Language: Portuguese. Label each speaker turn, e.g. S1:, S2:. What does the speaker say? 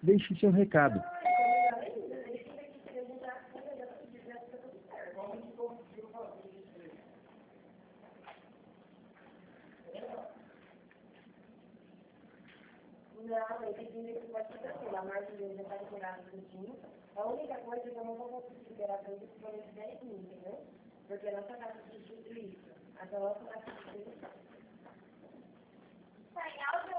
S1: deixe seu recado.
S2: Não, eu pedi que pode ser assim, a margem dele já está liberada tudinho. A única coisa é que eu não vou conseguir liberar para ele por 10 mil, entendeu? Porque a nossa casa de justiça, a nossa casa de justiça.